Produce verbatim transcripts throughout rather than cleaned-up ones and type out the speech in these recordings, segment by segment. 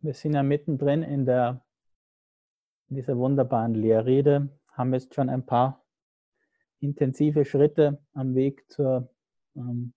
wir sind ja mittendrin in der in dieser wunderbaren Lehrrede, haben jetzt schon ein paar intensive Schritte am Weg zur, ähm,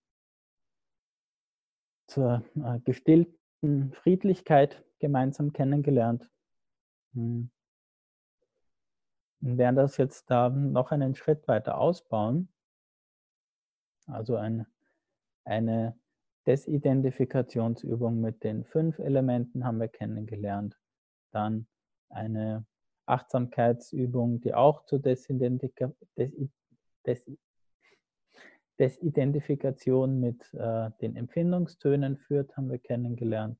zur äh, gestillten Friedlichkeit gemeinsam kennengelernt. Hm. Und werden das jetzt da noch einen Schritt weiter ausbauen. Also ein, eine Desidentifikationsübung mit den fünf Elementen haben wir kennengelernt. Dann eine Achtsamkeitsübung, die auch zur Desidentifika Des Des Desidentifikation mit äh, den Empfindungstönen führt, haben wir kennengelernt.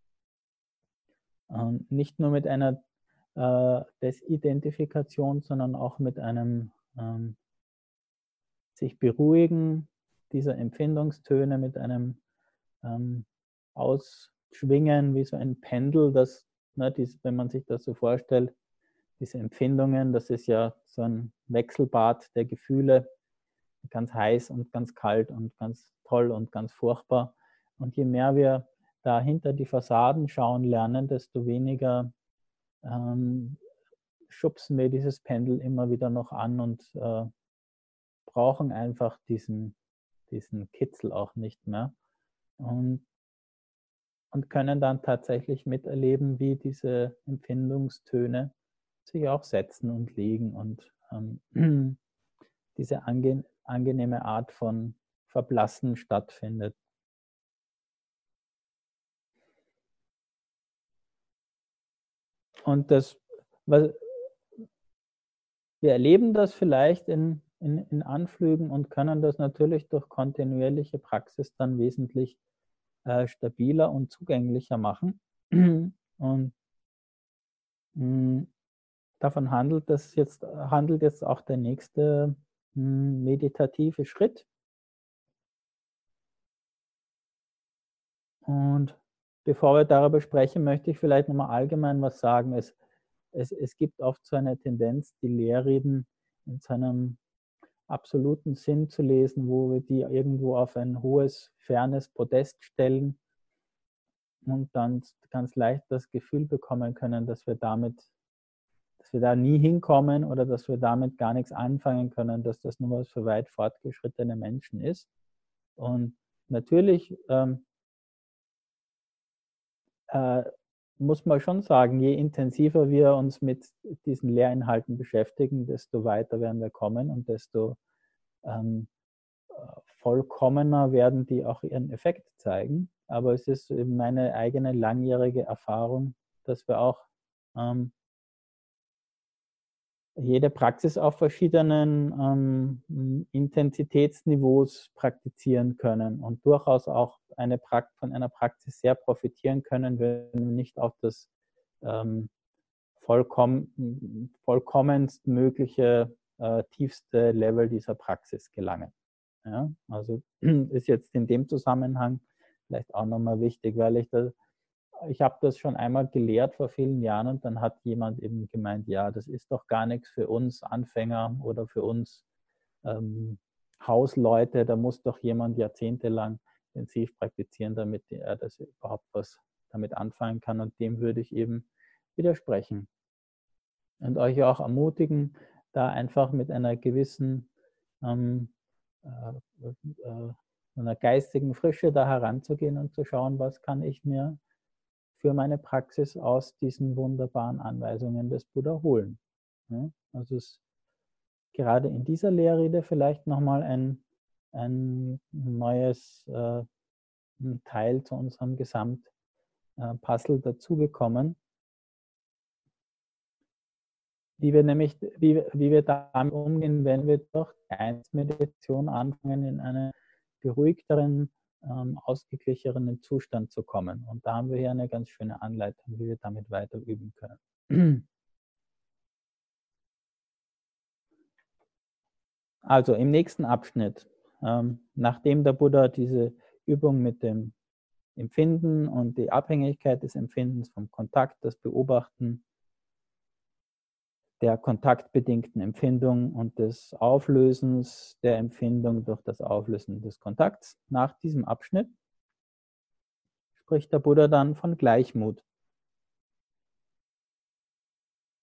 Ähm, nicht nur mit einer äh, Desidentifikation, sondern auch mit einem ähm, sich beruhigen dieser Empfindungstöne, mit einem ähm, Ausschwingen wie so ein Pendel, das, ne, dies, wenn man sich das so vorstellt, diese Empfindungen, das ist ja so ein Wechselbad der Gefühle, ganz heiß und ganz kalt und ganz toll und ganz furchtbar. Und je mehr wir da hinter die Fassaden schauen lernen, desto weniger ähm, schubsen wir dieses Pendel immer wieder noch an und äh, brauchen einfach diesen, diesen Kitzel auch nicht mehr. Und, und können dann tatsächlich miterleben, wie diese Empfindungstöne sich auch setzen und legen und ähm, diese ange angenehme Art von Verblassen stattfindet. Und das, wir erleben das vielleicht in, in, in Anflügen und können das natürlich durch kontinuierliche Praxis dann wesentlich äh, stabiler und zugänglicher machen. Und mh, davon handelt das jetzt, handelt jetzt auch der nächste mh, meditative Schritt. Und bevor wir darüber sprechen, möchte ich vielleicht nochmal allgemein was sagen. Es, es, es gibt oft so eine Tendenz, die Lehrreden in seinem absoluten Sinn zu lesen, wo wir die irgendwo auf ein hohes, fernes Podest stellen und dann ganz leicht das Gefühl bekommen können, dass wir damit, dass wir da nie hinkommen oder dass wir damit gar nichts anfangen können, dass das nur was für weit fortgeschrittene Menschen ist. Und natürlich ähm, äh, muss man schon sagen, je intensiver wir uns mit diesen Lehrinhalten beschäftigen, desto weiter werden wir kommen und desto ähm, vollkommener werden die auch ihren Effekt zeigen. Aber es ist meine eigene langjährige Erfahrung, dass wir auch ähm, jede Praxis auf verschiedenen ähm, Intensitätsniveaus praktizieren können und durchaus auch eine Prakt von einer Praxis sehr profitieren können, wenn wir nicht auf das ähm, vollkommen, vollkommenst mögliche äh, tiefste Level dieser Praxis gelangen. Ja, also ist jetzt in dem Zusammenhang vielleicht auch nochmal wichtig, weil ich das, ich habe das schon einmal gelehrt vor vielen Jahren und dann hat jemand eben gemeint, ja, das ist doch gar nichts für uns Anfänger oder für uns ähm, Hausleute, da muss doch jemand jahrzehntelang intensiv praktizieren, damit er das überhaupt was damit anfangen kann, und dem würde ich eben widersprechen und euch auch ermutigen, da einfach mit einer gewissen ähm, äh, äh, einer geistigen Frische da heranzugehen und zu schauen, was kann ich mir für meine Praxis aus diesen wunderbaren Anweisungen des Buddha holen. Ja, also es ist gerade in dieser Lehrrede vielleicht nochmal ein, ein neues äh, ein Teil zu unserem Gesamtpuzzle äh, dazugekommen, wie wir nämlich, wie, wie wir damit umgehen, wenn wir durch die Einsmeditation anfangen, in einen beruhigteren, ähm, ausgeglichenen Zustand zu kommen. Und da haben wir hier eine ganz schöne Anleitung, wie wir damit weiter üben können. Also im nächsten Abschnitt, ähm, nachdem der Buddha diese Übung mit dem Empfinden und die Abhängigkeit des Empfindens vom Kontakt, das Beobachten der kontaktbedingten Empfindung und des Auflösens der Empfindung durch das Auflösen des Kontakts. Nach diesem Abschnitt spricht der Buddha dann von Gleichmut.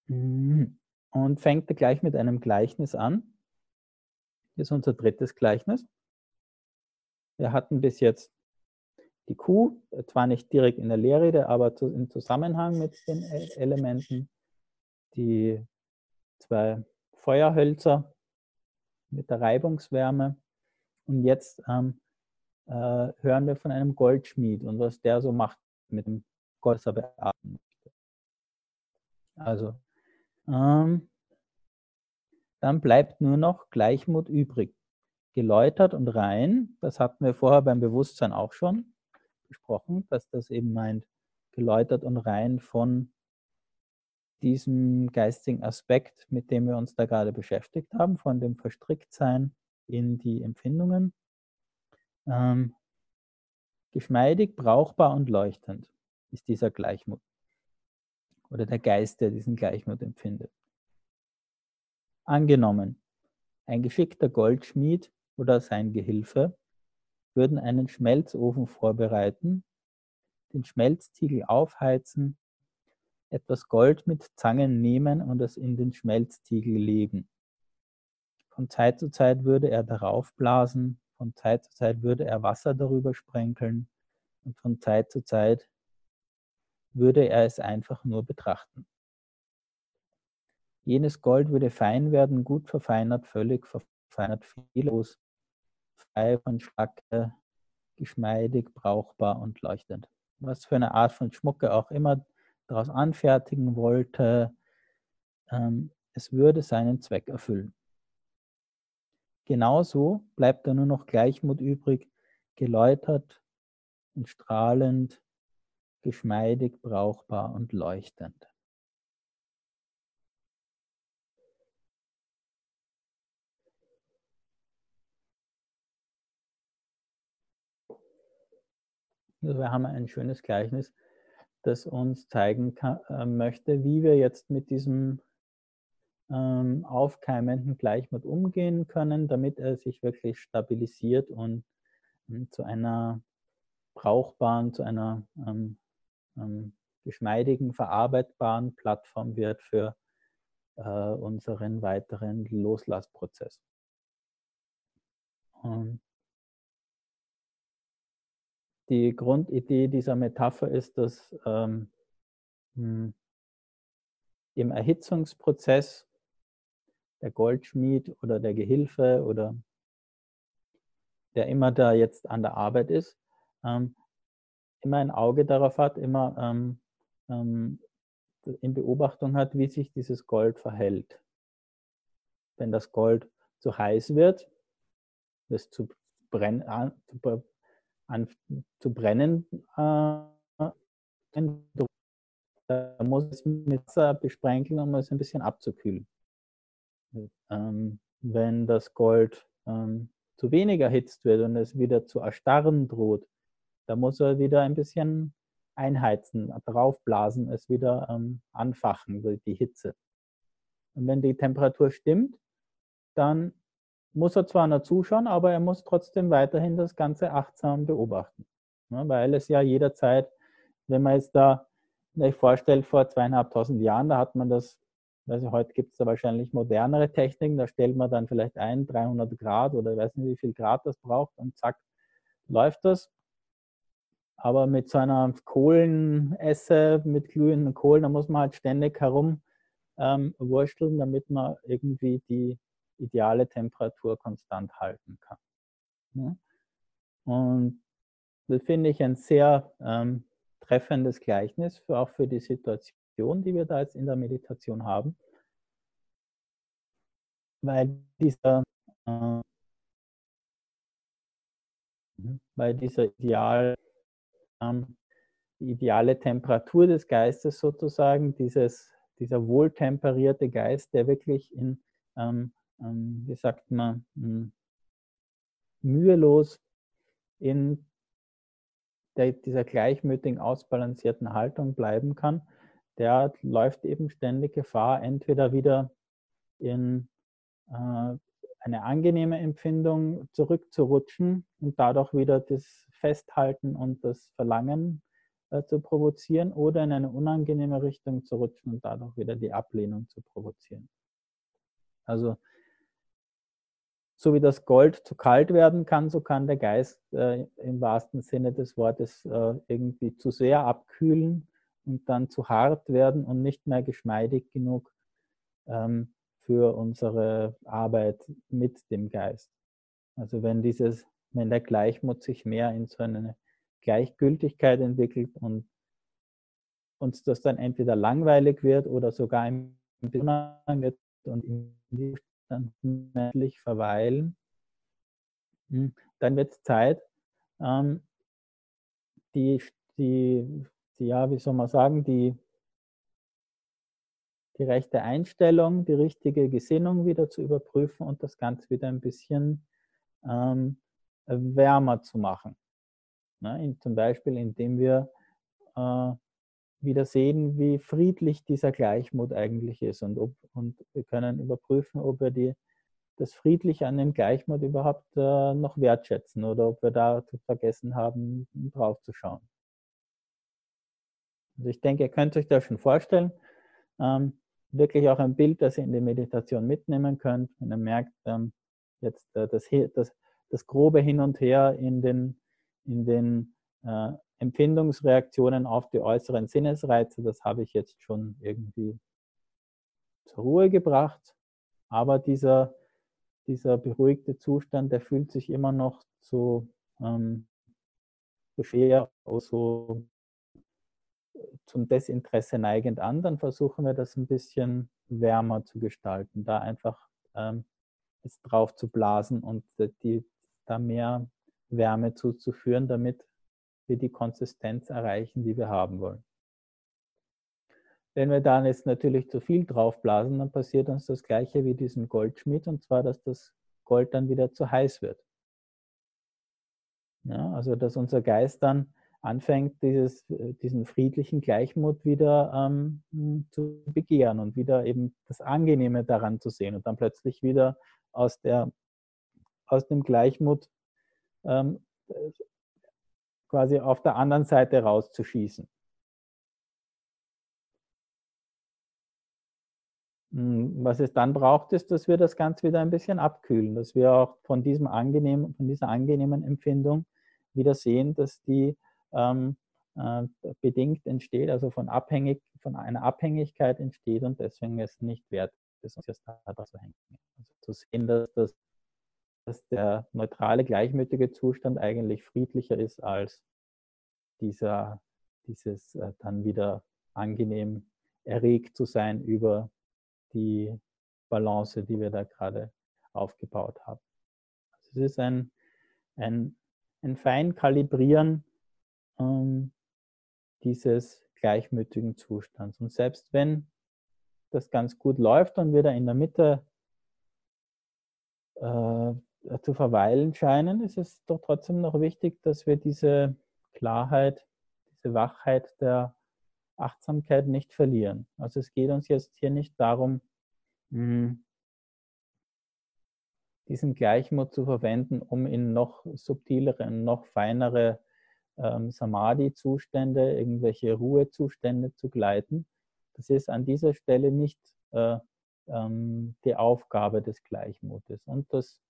Und fängt gleich mit einem Gleichnis an. Das ist unser drittes Gleichnis. Wir hatten bis jetzt die Kuh, zwar nicht direkt in der Lehrrede, aber im Zusammenhang mit den Elementen, die zwei Feuerhölzer mit der Reibungswärme. Und jetzt ähm, äh, hören wir von einem Goldschmied und was der so macht mit dem Gold, das er bearbeiten möchte. Also, ähm, dann bleibt nur noch Gleichmut übrig. Geläutert und rein, das hatten wir vorher beim Bewusstsein auch schon besprochen, dass das eben meint, geläutert und rein von diesem geistigen Aspekt, mit dem wir uns da gerade beschäftigt haben, von dem Verstricktsein in die Empfindungen. Ähm, geschmeidig, brauchbar und leuchtend ist dieser Gleichmut oder der Geist, der diesen Gleichmut empfindet. Angenommen, ein geschickter Goldschmied oder sein Gehilfe würden einen Schmelzofen vorbereiten, den Schmelztiegel aufheizen, etwas Gold mit Zangen nehmen und es in den Schmelztiegel legen. Von Zeit zu Zeit würde er darauf blasen, von Zeit zu Zeit würde er Wasser darüber sprenkeln und von Zeit zu Zeit würde er es einfach nur betrachten. Jenes Gold würde fein werden, gut verfeinert, völlig verfeinert, fehlerlos, frei von Schlacke, geschmeidig, brauchbar und leuchtend. Was für eine Art von Schmuck er auch immer daraus anfertigen wollte, ähm, es würde seinen Zweck erfüllen. Genauso bleibt da nur noch Gleichmut übrig, geläutert und strahlend, geschmeidig, brauchbar und leuchtend. Also wir haben ein schönes Gleichnis, das uns zeigen kann, äh, möchte, wie wir jetzt mit diesem ähm, aufkeimenden Gleichmut umgehen können, damit er sich wirklich stabilisiert und ähm, zu einer brauchbaren, zu einer ähm, ähm, geschmeidigen, verarbeitbaren Plattform wird für äh, unseren weiteren Loslassprozess. Und die Grundidee dieser Metapher ist, dass ähm, im Erhitzungsprozess der Goldschmied oder der Gehilfe oder der immer da jetzt an der Arbeit ist, ähm, immer ein Auge darauf hat, immer ähm, ähm, in Beobachtung hat, wie sich dieses Gold verhält. Wenn das Gold zu heiß wird, es zu, brenn, an, zu, an, zu brennen, äh, da muss es mit Wasser besprenkeln, um es ein bisschen abzukühlen. Ähm, wenn das Gold ähm, zu wenig erhitzt wird und es wieder zu erstarren droht, da muss er wieder ein bisschen einheizen, draufblasen, es wieder ähm, anfachen, die Hitze. Und wenn die Temperatur stimmt, dann muss er zwar nur zuschauen, aber er muss trotzdem weiterhin das Ganze achtsam beobachten. Ja, weil es ja jederzeit, wenn man jetzt da sich vorstellt, vor zweieinhalbtausend Jahren, da hat man das, also heute gibt es da wahrscheinlich modernere Techniken, da stellt man dann vielleicht ein, dreihundert Grad oder ich weiß nicht, wie viel Grad das braucht und zack, läuft das. Aber mit so einer Kohlenesse, mit glühenden Kohlen, da muss man halt ständig herum ähm, wursteln, damit man irgendwie die ideale Temperatur konstant halten kann. Ja? Und das finde ich ein sehr ähm, treffendes Gleichnis, für, auch für die Situation, die wir da jetzt in der Meditation haben, weil dieser, äh, weil dieser Ideal, ähm, die ideale Temperatur des Geistes sozusagen, dieses, dieser wohltemperierte Geist, der wirklich in, ähm, ähm, wie sagt man, mh, mühelos in der, dieser gleichmütigen, ausbalancierten Haltung bleiben kann, der läuft eben ständig Gefahr, entweder wieder in äh, eine angenehme Empfindung zurückzurutschen und dadurch wieder das Festhalten und das Verlangen äh, zu provozieren oder in eine unangenehme Richtung zu rutschen und dadurch wieder die Ablehnung zu provozieren. Also so wie das Gold zu kalt werden kann, so kann der Geist äh, im wahrsten Sinne des Wortes äh, irgendwie zu sehr abkühlen und dann zu hart werden und nicht mehr geschmeidig genug ähm, für unsere Arbeit mit dem Geist. Also wenn dieses, wenn der Gleichmut sich mehr in so eine Gleichgültigkeit entwickelt und uns das dann entweder langweilig wird oder sogar ein bisschen unangenehm wird und in diesem Zustand verweilen, dann wird es Zeit, ähm, die, die, die, ja, wie soll man sagen, die, die rechte Einstellung, die richtige Gesinnung wieder zu überprüfen und das Ganze wieder ein bisschen ähm, wärmer zu machen. Ne? In, zum Beispiel, indem wir äh, wieder sehen, wie friedlich dieser Gleichmut eigentlich ist und, ob, und wir können überprüfen, ob wir die, das Friedliche an dem Gleichmut überhaupt äh, noch wertschätzen oder ob wir da vergessen haben, drauf zu schauen. Also ich denke, ihr könnt euch das schon vorstellen. Ähm, wirklich auch ein Bild, das ihr in die Meditation mitnehmen könnt, wenn ihr merkt, ähm, jetzt äh, das, das, das grobe Hin und Her in den, in den äh, Empfindungsreaktionen auf die äußeren Sinnesreize, das habe ich jetzt schon irgendwie zur Ruhe gebracht. Aber dieser, dieser beruhigte Zustand, der fühlt sich immer noch so, ähm, so schwer, so zum Desinteresse neigend an, dann versuchen wir das ein bisschen wärmer zu gestalten, da einfach ähm, jetzt drauf zu blasen und die, da mehr Wärme zuzuführen, damit wir die Konsistenz erreichen, die wir haben wollen. Wenn wir dann jetzt natürlich zu viel draufblasen, dann passiert uns das Gleiche wie diesem Goldschmied, und zwar, dass das Gold dann wieder zu heiß wird. Ja, also dass unser Geist dann anfängt, dieses, diesen friedlichen Gleichmut wieder ähm, zu begehren und wieder eben das Angenehme daran zu sehen und dann plötzlich wieder aus, der, aus dem Gleichmut ähm, quasi auf der anderen Seite rauszuschießen. Was es dann braucht, ist, dass wir das Ganze wieder ein bisschen abkühlen, dass wir auch von, diesem angenehmen, von dieser angenehmen Empfindung wieder sehen, dass die ähm, äh, bedingt entsteht, also von, abhängig, von einer Abhängigkeit entsteht und deswegen es nicht wert ist, uns jetzt da zu hängen. Also zu sehen, dass, das, dass der neutrale, gleichmütige Zustand eigentlich friedlicher ist als dieser, dieses äh, dann wieder angenehm erregt zu sein über die Balance, die wir da gerade aufgebaut haben. Also es ist ein, ein, ein Feinkalibrieren ähm, dieses gleichmütigen Zustands. Und selbst wenn das ganz gut läuft und wir da in der Mitte äh, zu verweilen scheinen, ist es doch trotzdem noch wichtig, dass wir diese Klarheit, diese Wachheit der Achtsamkeit nicht verlieren. Also es geht uns jetzt hier nicht darum, mh, diesen Gleichmut zu verwenden, um in noch subtilere, noch feinere ähm, Samadhi-Zustände, irgendwelche Ruhezustände zu gleiten. Das ist an dieser Stelle nicht äh, ähm, die Aufgabe des Gleichmutes. Und das,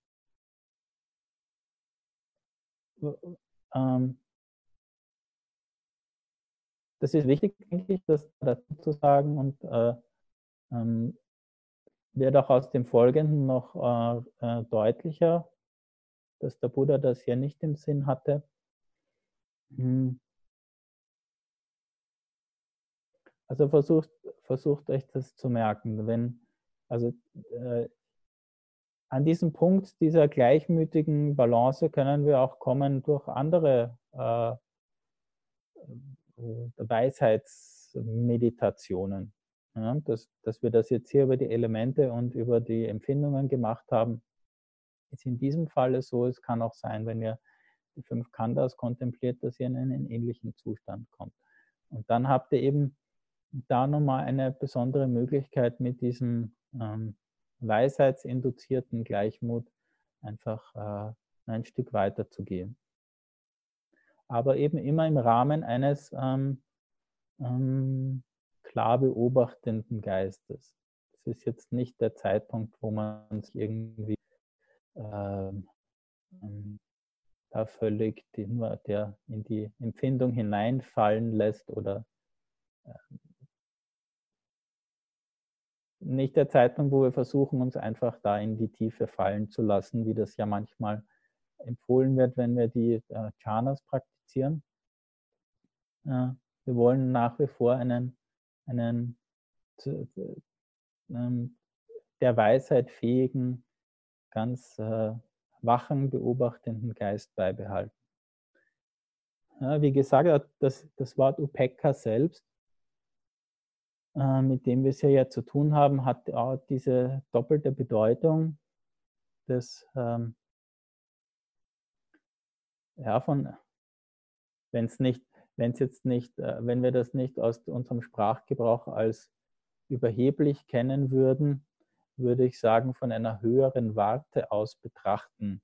ähm, das ist wichtig, denke ich, das dazu zu sagen und äh, ähm, wird auch aus dem Folgenden noch äh, äh, deutlicher, dass der Buddha das hier nicht im Sinn hatte. Hm. Also versucht, versucht euch das zu merken. Wenn, also äh, an diesem Punkt dieser gleichmütigen Balance können wir auch kommen durch andere äh, Weisheitsmeditationen. Ja, dass, dass wir das jetzt hier über die Elemente und über die Empfindungen gemacht haben, ist in diesem Falle so. Es kann auch sein, wenn ihr die fünf Khandhas kontempliert, dass ihr in einen ähnlichen Zustand kommt. Und dann habt ihr eben da nochmal eine besondere Möglichkeit, mit diesem ähm, weisheitsinduzierten Gleichmut einfach äh, ein Stück weiter zu gehen. aber eben immer im Rahmen eines ähm, ähm, klar beobachtenden Geistes. Das ist jetzt nicht der Zeitpunkt, wo man sich irgendwie ähm, ähm, da völlig die, nur der in die Empfindung hineinfallen lässt oder äh, nicht der Zeitpunkt, wo wir versuchen, uns einfach da in die Tiefe fallen zu lassen, wie das ja manchmal empfohlen wird, wenn wir die äh, Jhanas praktizieren. Äh, wir wollen nach wie vor einen, einen zu, ähm, der Weisheit fähigen, ganz äh, wachen, beobachtenden Geist beibehalten. Ja, wie gesagt, das, das Wort Upekkha selbst, äh, mit dem wir es ja jetzt zu tun haben, hat auch diese doppelte Bedeutung des, ähm, ja, von, wenn es nicht, wenn es jetzt nicht, äh, wenn wir das nicht aus unserem Sprachgebrauch als überheblich kennen würden, würde ich sagen, von einer höheren Warte aus betrachten.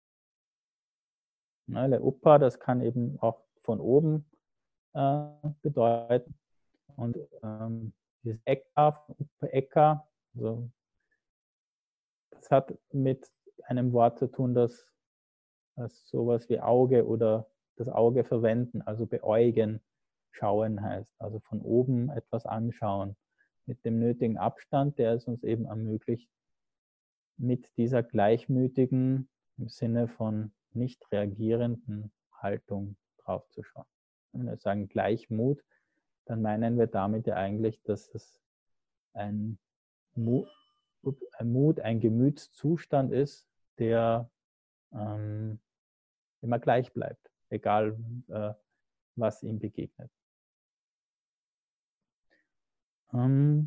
Ne, der Upa, das kann eben auch von oben äh, bedeuten. Und ähm, dieses Eka, Eka, also das hat mit einem Wort zu tun, das, das sowas wie Auge oder das Auge verwenden, also beäugen, schauen heißt. Also von oben etwas anschauen, mit dem nötigen Abstand, der es uns eben ermöglicht, mit dieser gleichmütigen, im Sinne von nicht reagierenden Haltung draufzuschauen. Wenn wir sagen Gleichmut, dann meinen wir damit ja eigentlich, dass es ein Mut, ein, Mut, ein Gemütszustand ist, der ähm, immer gleich bleibt, egal äh, was ihm begegnet. Ähm,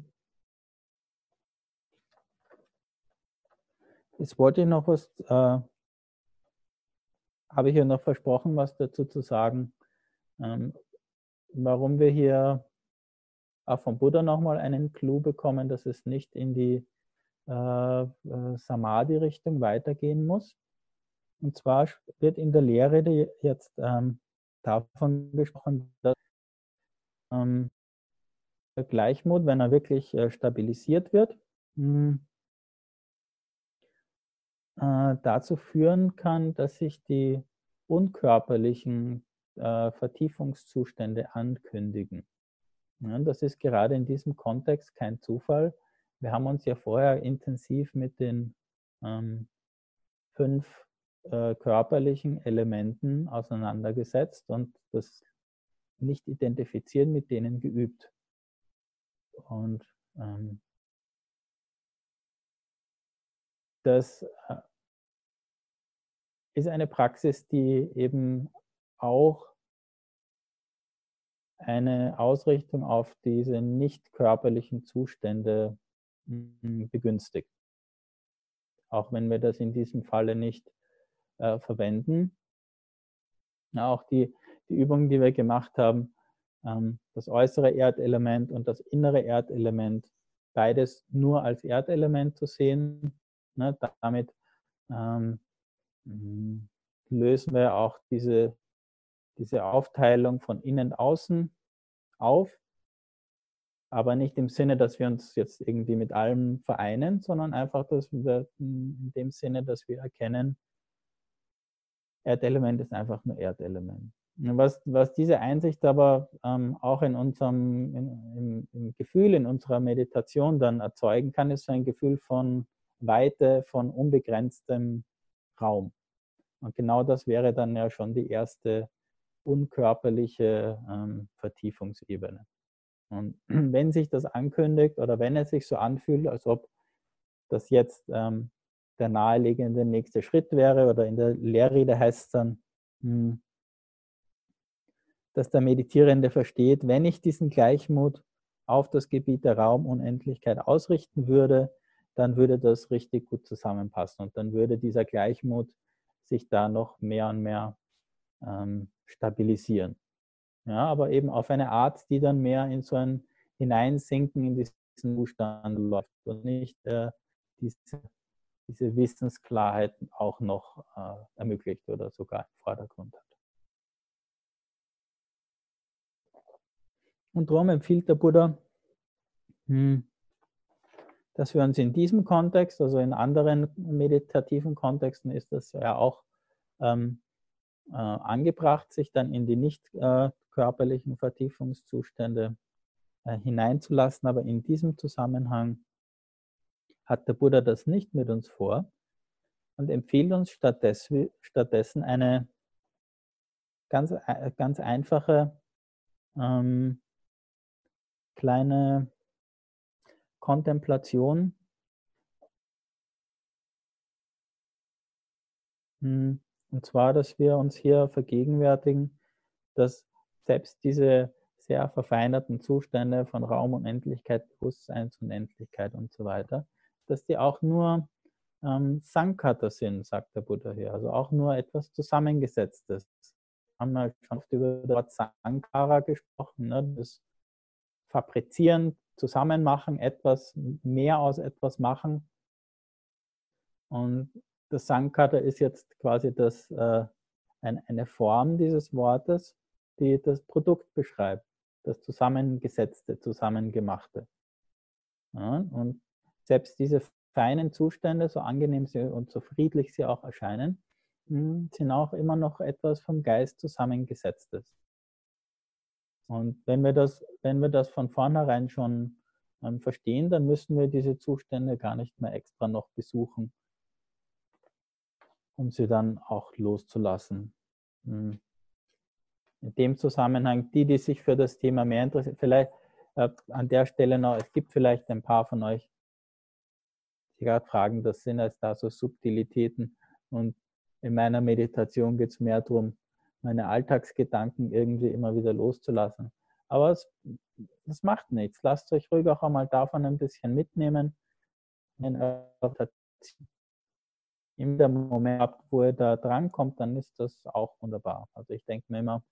jetzt wollte ich noch was, äh, habe ich ja noch versprochen, was dazu zu sagen, ähm, warum wir hier auch vom Buddha nochmal einen Clou bekommen, dass es nicht in die äh, Samadhi-Richtung weitergehen muss. Und zwar wird in der Lehrrede jetzt ähm, davon gesprochen, dass ähm, der Gleichmut, wenn er wirklich äh, stabilisiert wird, mh, äh, dazu führen kann, dass sich die unkörperlichen äh, Vertiefungszustände ankündigen. Ja, das ist gerade in diesem Kontext kein Zufall. Wir haben uns ja vorher intensiv mit den ähm, fünf äh, körperlichen Elementen auseinandergesetzt und das Nicht-Identifizieren mit denen geübt. Und ähm, das äh, ist eine Praxis, die eben auch eine Ausrichtung auf diese nicht körperlichen Zustände mh, begünstigt. Auch wenn wir das in diesem Falle nicht äh, verwenden. Ja, auch die, die Übungen, die wir gemacht haben, ähm, das äußere Erdelement und das innere Erdelement, beides nur als Erdelement zu sehen. Ne, damit ähm, lösen wir auch diese, diese Aufteilung von innen außen auf, aber nicht im Sinne, dass wir uns jetzt irgendwie mit allem vereinen, sondern einfach, dass wir in dem Sinne, dass wir erkennen, Erdelement ist einfach nur Erdelement. Was, was diese Einsicht aber ähm, auch in unserem in, im, im Gefühl, in unserer Meditation dann erzeugen kann, ist so ein Gefühl von Weite, von unbegrenztem Raum. Und genau das wäre dann ja schon die erste unkörperliche ähm, Vertiefungsebene. Und wenn sich das ankündigt oder wenn es sich so anfühlt, als ob das jetzt ähm, der naheliegende nächste Schritt wäre, oder in der Lehrrede heißt es dann, mh, dass der Meditierende versteht, wenn ich diesen Gleichmut auf das Gebiet der Raumunendlichkeit ausrichten würde, dann würde das richtig gut zusammenpassen und dann würde dieser Gleichmut sich da noch mehr und mehr ähm, stabilisieren. Ja, aber eben auf eine Art, die dann mehr in so ein Hineinsinken in diesen Zustand läuft und nicht äh, diese, diese Wissensklarheit auch noch äh, ermöglicht oder sogar im Vordergrund hat. Und darum empfiehlt der Buddha, dass wir uns in diesem Kontext, also in anderen meditativen Kontexten, ist das ja auch ähm, äh, angebracht, sich dann in die nicht äh, körperlichen Vertiefungszustände äh, hineinzulassen. Aber in diesem Zusammenhang hat der Buddha das nicht mit uns vor und empfiehlt uns stattdessen, stattdessen eine ganz, ganz einfache ähm, kleine Kontemplation, und zwar, dass wir uns hier vergegenwärtigen, dass selbst diese sehr verfeinerten Zustände von Raumunendlichkeit, Bewusstseinsunendlichkeit und so weiter, dass die auch nur ähm, Sankhata sind, sagt der Buddha hier, also auch nur etwas Zusammengesetztes. Wir haben ja schon oft über das Wort Sankhara gesprochen, ne? Das Fabrizieren, Zusammenmachen, etwas mehr aus etwas machen. Und das Sankhara ist jetzt quasi das, äh, ein, eine Form dieses Wortes, die das Produkt beschreibt, das Zusammengesetzte, Zusammengemachte. Ja, und selbst diese feinen Zustände, so angenehm sie und so friedlich sie auch erscheinen, sind auch immer noch etwas vom Geist Zusammengesetztes. Und wenn wir das, wenn wir das von vornherein schon ähm, verstehen, dann müssen wir diese Zustände gar nicht mehr extra noch besuchen, um sie dann auch loszulassen. In dem Zusammenhang, die, die sich für das Thema mehr interessieren, vielleicht äh, an der Stelle noch, es gibt vielleicht ein paar von euch, die gerade fragen, das sind jetzt da so Subtilitäten, und in meiner Meditation geht es mehr darum, meine Alltagsgedanken irgendwie immer wieder loszulassen. Aber es, das macht nichts. Lasst euch ruhig auch einmal davon ein bisschen mitnehmen. In dem Moment, wo ihr da drankommt, dann ist das auch wunderbar. Also ich denke mir immer,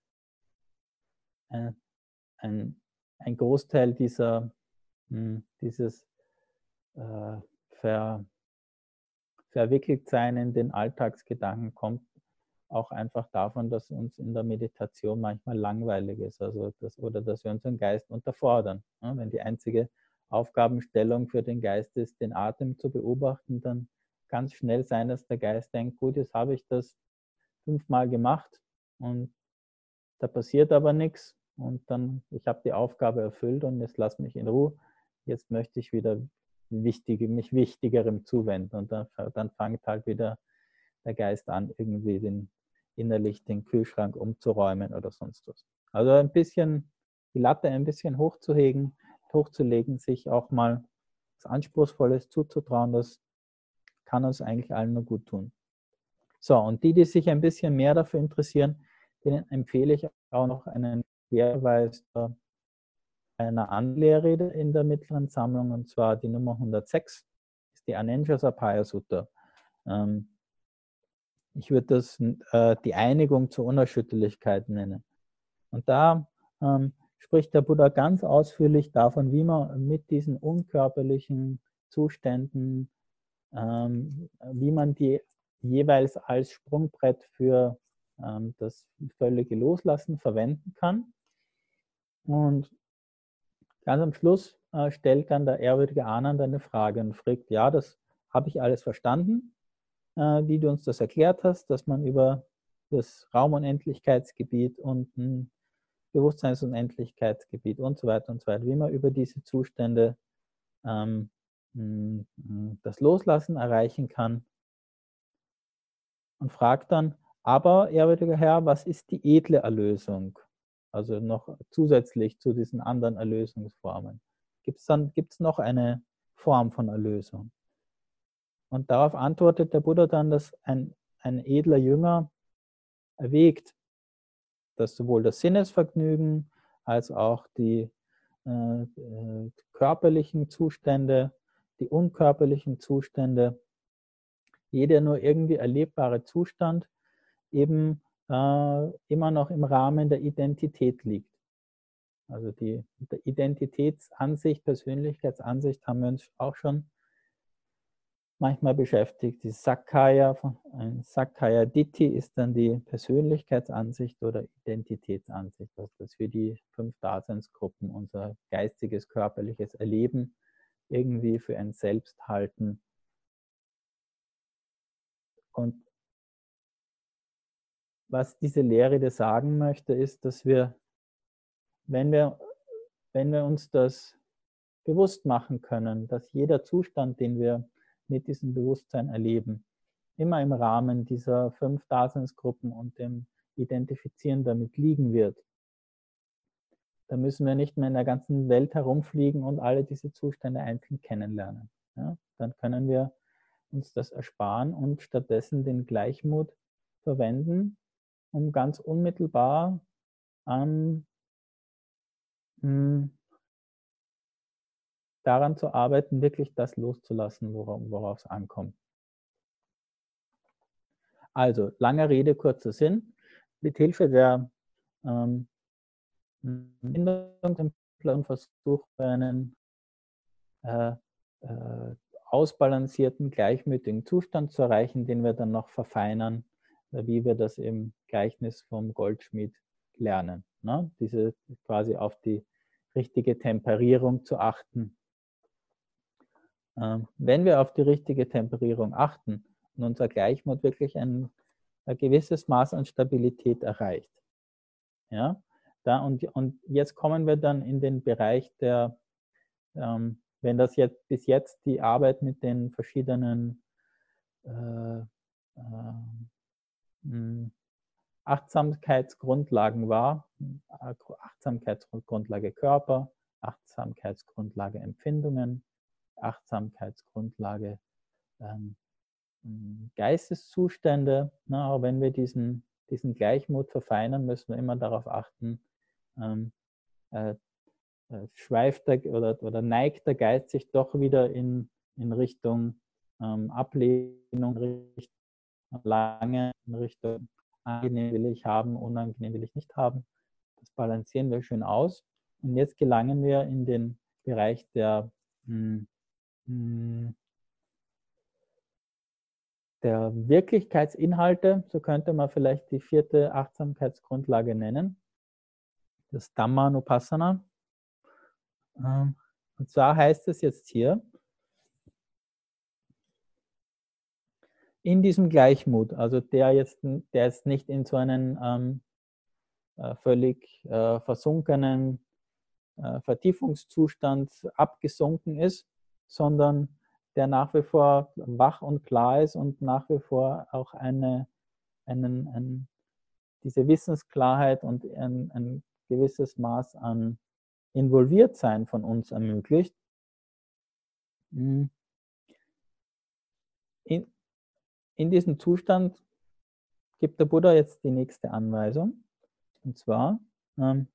ein, ein, ein Großteil dieser, dieses äh, Ver, Verwickeltsein in den Alltagsgedanken kommt auch einfach davon, dass uns in der Meditation manchmal langweilig ist, also das, oder dass wir unseren Geist unterfordern. Ja, wenn die einzige Aufgabenstellung für den Geist ist, den Atem zu beobachten, dann kann es schnell sein, dass der Geist denkt, gut, jetzt habe ich das fünfmal gemacht und da passiert aber nichts und dann, ich habe die Aufgabe erfüllt und jetzt lass mich in Ruhe, jetzt möchte ich wieder wichtige, mich Wichtigerem zuwenden, und dann, dann fängt halt wieder der Geist an, irgendwie den, innerlich den Kühlschrank umzuräumen oder sonst was. Also ein bisschen die Latte ein bisschen hochzuhegen, hochzulegen, sich auch mal was Anspruchsvolles zuzutrauen, das kann uns eigentlich allen nur gut tun. So, und die, die sich ein bisschen mehr dafür interessieren, denen empfehle ich auch noch einen Querverweis einer Anlehrrede in der mittleren Sammlung, und zwar die Nummer hundertsechs, ist die Anenja-Sapaya Sutta. Ähm, ich würde das äh, die Einigung zur Unerschütterlichkeit nennen. Und da ähm, spricht der Buddha ganz ausführlich davon, wie man mit diesen unkörperlichen Zuständen, ähm, wie man die jeweils als Sprungbrett für ähm, das völlige Loslassen verwenden kann. Und ganz am Schluss äh, stellt dann der ehrwürdige Anand eine Frage und fragt, ja, das habe ich alles verstanden, äh, wie du uns das erklärt hast, dass man über das Raumunendlichkeitsgebiet und ein Bewusstseinsunendlichkeitsgebiet und so weiter und so weiter, wie man über diese Zustände ähm, das Loslassen erreichen kann, und fragt dann, aber, ehrwürdiger Herr, was ist die edle Erlösung? Also noch zusätzlich zu diesen anderen Erlösungsformen. Gibt es dann, gibt's noch eine Form von Erlösung? Und darauf antwortet der Buddha dann, dass ein, ein edler Jünger erwägt, dass sowohl das Sinnesvergnügen als auch die äh, körperlichen Zustände, die unkörperlichen Zustände, jeder nur irgendwie erlebbare Zustand eben äh, immer noch im Rahmen der Identität liegt. Also die, die Identitätsansicht, Persönlichkeitsansicht haben wir uns auch schon manchmal beschäftigt. Die Sakkaya, ein Sakkaya Ditthi ist dann die Persönlichkeitsansicht oder Identitätsansicht, also dass wir die fünf Daseinsgruppen, unser geistiges, körperliches Erleben irgendwie für ein Selbst halten. Und was diese Lehre dir sagen möchte, ist, dass wir, wenn wir, wenn wir uns das bewusst machen können, dass jeder Zustand, den wir mit diesem Bewusstsein erleben, immer im Rahmen dieser fünf Daseinsgruppen und dem Identifizieren damit liegen wird, dann müssen wir nicht mehr in der ganzen Welt herumfliegen und alle diese Zustände einzeln kennenlernen. Ja? Dann können wir uns das ersparen und stattdessen den Gleichmut verwenden, um ganz unmittelbar an, mh, daran zu arbeiten, wirklich das loszulassen, worauf es ankommt. Also, lange Rede, kurzer Sinn. Mit Hilfe der ähm, Minderungstempler versucht einen äh, äh, ausbalancierten, gleichmütigen Zustand zu erreichen, den wir dann noch verfeinern, wie wir das im Gleichnis vom Goldschmied lernen. Ne? Diese quasi auf die richtige Temperierung zu achten. Ähm, wenn wir auf die richtige Temperierung achten und unser Gleichmut wirklich ein, ein gewisses Maß an Stabilität erreicht, ja, da und, und jetzt kommen wir dann in den Bereich der, ähm, wenn das jetzt bis jetzt die Arbeit mit den verschiedenen äh, äh, Achtsamkeitsgrundlagen war, Achtsamkeitsgrundlage Körper, Achtsamkeitsgrundlage Empfindungen, Achtsamkeitsgrundlage ähm, Geisteszustände. Na, aber wenn wir diesen, diesen Gleichmut verfeinern, müssen wir immer darauf achten, ähm, äh, schweift der, oder, oder neigt der Geist sich doch wieder in, in Richtung ähm, Ablehnung, Richtung lange, in Richtung angenehm will ich haben, unangenehm will ich nicht haben. Das balancieren wir schön aus. Und jetzt gelangen wir in den Bereich der, der Wirklichkeitsinhalte, so könnte man vielleicht die vierte Achtsamkeitsgrundlage nennen, das Dhammanupassana. Und zwar heißt es jetzt hier, in diesem Gleichmut, also der jetzt, der jetzt nicht in so einen ähm, äh, völlig äh, versunkenen äh, Vertiefungszustand abgesunken ist, sondern der nach wie vor wach und klar ist und nach wie vor auch eine, einen, ein, diese Wissensklarheit und ein, ein gewisses Maß an Involviertsein von uns ermöglicht. In, in diesem Zustand gibt der Buddha jetzt die nächste Anweisung. Und zwar, ähm,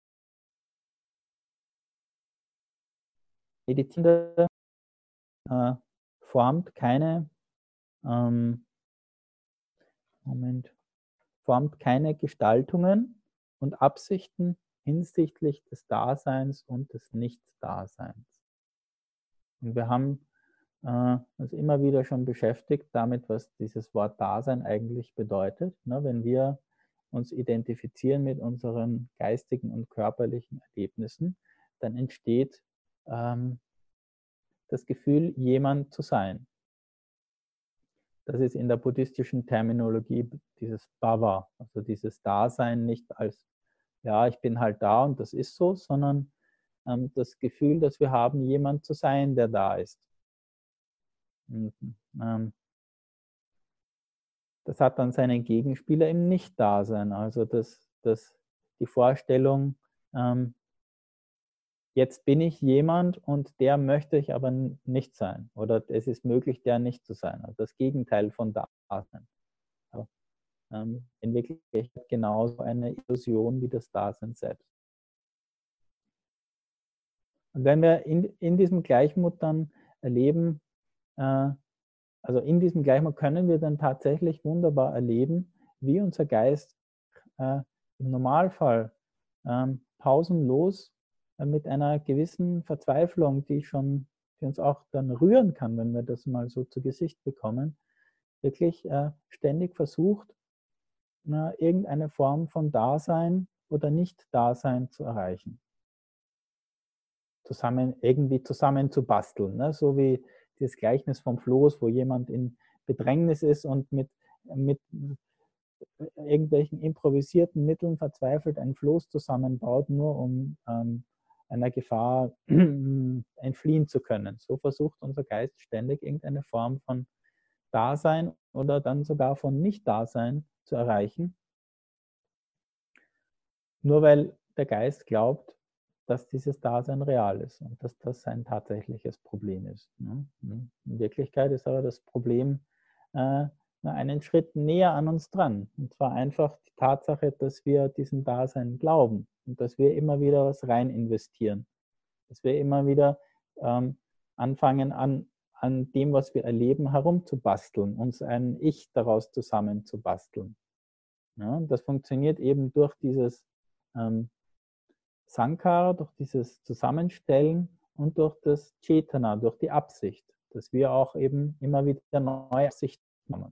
Meditierende äh, formt keine, ähm, Moment, formt keine Gestaltungen und Absichten hinsichtlich des Daseins und des Nichtdaseins. Und wir haben äh, uns immer wieder schon beschäftigt damit, was dieses Wort Dasein eigentlich bedeutet. Ne? Wenn wir uns identifizieren mit unseren geistigen und körperlichen Erlebnissen, dann entsteht ähm, das Gefühl, jemand zu sein. Das ist in der buddhistischen Terminologie dieses Bhava, also dieses Dasein nicht als, ja, ich bin halt da und das ist so, sondern ähm, das Gefühl, dass wir haben, jemand zu sein, der da ist. Und, ähm, das hat dann seinen Gegenspieler im Nicht-Dasein, also das, das, die Vorstellung, ähm, jetzt bin ich jemand und der möchte ich aber nicht sein. Oder es ist möglich, der nicht zu sein. Also das Gegenteil von Dasein. Aber, ähm, in Wirklichkeit genauso eine Illusion wie das Dasein selbst. Und wenn wir in, in diesem Gleichmut dann erleben, äh, also in diesem Gleichmut können wir dann tatsächlich wunderbar erleben, wie unser Geist äh, im Normalfall ähm, pausenlos mit einer gewissen Verzweiflung, die schon die uns auch dann rühren kann, wenn wir das mal so zu Gesicht bekommen, wirklich äh, ständig versucht, na, irgendeine Form von Dasein oder Nicht-Dasein zu erreichen. Zusammen, irgendwie zusammen zu basteln. Ne? So wie das Gleichnis vom Floß, wo jemand in Bedrängnis ist und mit, mit irgendwelchen improvisierten Mitteln verzweifelt ein Floß zusammenbaut, nur um ähm, einer Gefahr entfliehen zu können. So versucht unser Geist ständig irgendeine Form von Dasein oder dann sogar von Nicht-Dasein zu erreichen. Nur weil der Geist glaubt, dass dieses Dasein real ist und dass das sein tatsächliches Problem ist. In Wirklichkeit ist aber das Problem äh, einen Schritt näher an uns dran. Und zwar einfach die Tatsache, dass wir diesem Dasein glauben und dass wir immer wieder was rein investieren. Dass wir immer wieder ähm, anfangen, an, an dem, was wir erleben, herumzubasteln, uns ein Ich daraus zusammenzubasteln. Ja, das funktioniert eben durch dieses ähm, Sankhara, durch dieses Zusammenstellen und durch das Cetana, durch die Absicht, dass wir auch eben immer wieder neue Absichten haben.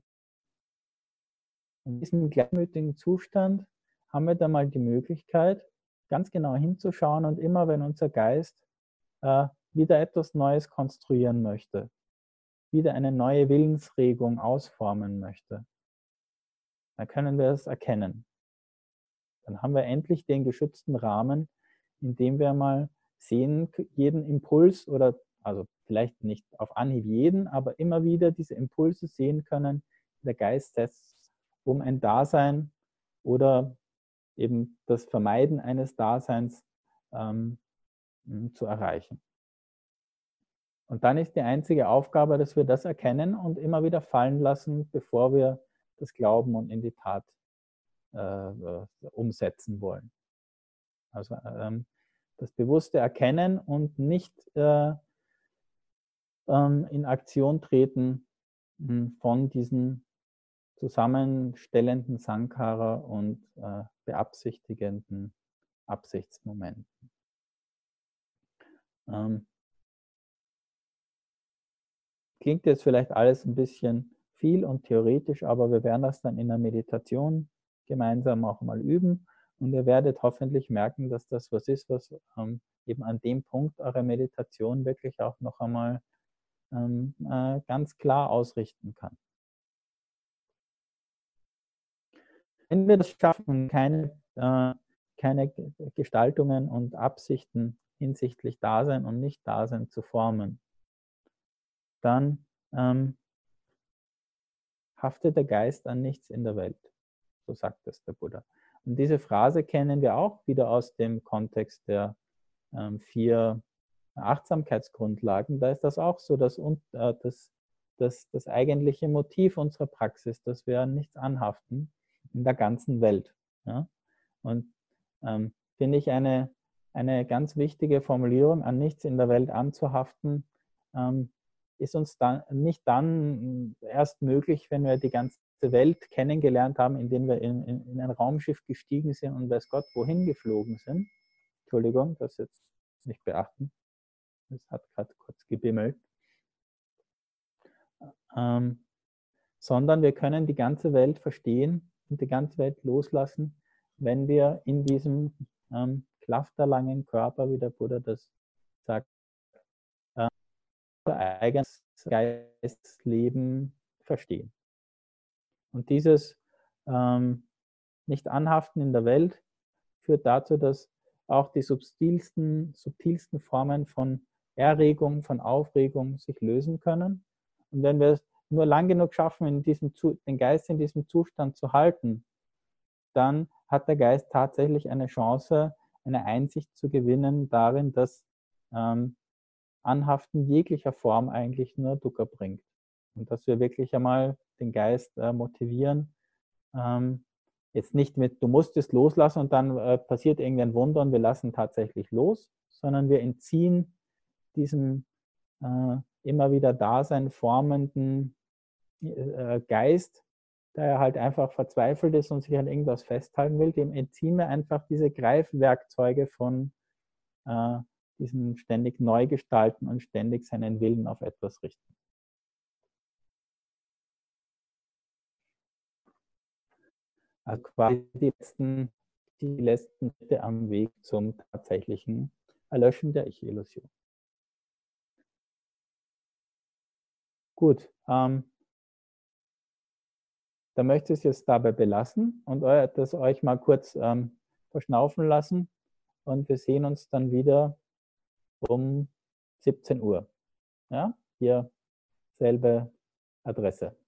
In diesem gleichmütigen Zustand haben wir dann mal die Möglichkeit, ganz genau hinzuschauen und immer, wenn unser Geist äh, wieder etwas Neues konstruieren möchte, wieder eine neue Willensregung ausformen möchte, dann können wir es erkennen. Dann haben wir endlich den geschützten Rahmen, in dem wir mal sehen, jeden Impuls oder, also vielleicht nicht auf Anhieb jeden, aber immer wieder diese Impulse sehen können, der Geist setzt, um ein Dasein oder eben das Vermeiden eines Daseins ähm, zu erreichen. Und dann ist die einzige Aufgabe, dass wir das erkennen und immer wieder fallen lassen, bevor wir das glauben und in die Tat äh, umsetzen wollen. Also ähm, das bewusste Erkennen und nicht äh, ähm, in Aktion treten mh, von diesen zusammenstellenden Sankhara und äh, beabsichtigenden Absichtsmomenten. Ähm, klingt jetzt vielleicht alles ein bisschen viel und theoretisch, aber wir werden das dann in der Meditation gemeinsam auch mal üben. Und ihr werdet hoffentlich merken, dass das was ist, was ähm, eben an dem Punkt eurer Meditation wirklich auch noch einmal ähm, äh, ganz klar ausrichten kann. Wenn wir das schaffen, keine, äh, keine Gestaltungen und Absichten hinsichtlich Dasein und Nicht-Dasein zu formen, dann ähm, haftet der Geist an nichts in der Welt. So sagt es der Buddha. Und diese Phrase kennen wir auch wieder aus dem Kontext der ähm, vier Achtsamkeitsgrundlagen. Da ist das auch so, dass äh, das, das, das eigentliche Motiv unserer Praxis, dass wir an nichts anhaften in der ganzen Welt. Ja? Und ähm, finde ich eine, eine ganz wichtige Formulierung, an nichts in der Welt anzuhaften, ähm, ist uns dann nicht dann erst möglich, wenn wir die ganze Welt kennengelernt haben, indem wir in, in, in ein Raumschiff gestiegen sind und weiß Gott wohin geflogen sind. Entschuldigung, das jetzt nicht beachten. Das hat gerade kurz gebimmelt. Ähm, sondern wir können die ganze Welt verstehen und die ganze Welt loslassen, wenn wir in diesem ähm, klafterlangen Körper, wie der Buddha das sagt, äh, unser eigenes Geistleben verstehen. Und dieses ähm, Nicht-Anhaften in der Welt führt dazu, dass auch die subtilsten, subtilsten Formen von Erregung, von Aufregung sich lösen können. Und wenn wir es nur lang genug schaffen, in diesem, den Geist in diesem Zustand zu halten, dann hat der Geist tatsächlich eine Chance, eine Einsicht zu gewinnen darin, dass ähm, Anhaften jeglicher Form eigentlich nur Dukkha bringt. Und dass wir wirklich einmal den Geist äh, motivieren, ähm, jetzt nicht mit, du musst es loslassen und dann äh, passiert irgendein Wunder und wir lassen tatsächlich los, sondern wir entziehen diesem äh, immer wieder Dasein formenden äh, Geist, der halt einfach verzweifelt ist und sich an irgendwas festhalten will, dem entziehen wir einfach diese Greifwerkzeuge von, äh, diesen ständig neu gestalten und ständig seinen Willen auf etwas richten. Also quasi die letzten, die letzten Schritte am Weg zum tatsächlichen Erlöschen der Ich-Illusion. Gut, ähm, da möchte ich es jetzt dabei belassen und das euch mal kurz ähm, verschnaufen lassen. Und wir sehen uns dann wieder um siebzehn Uhr. Ja, hier selbe Adresse.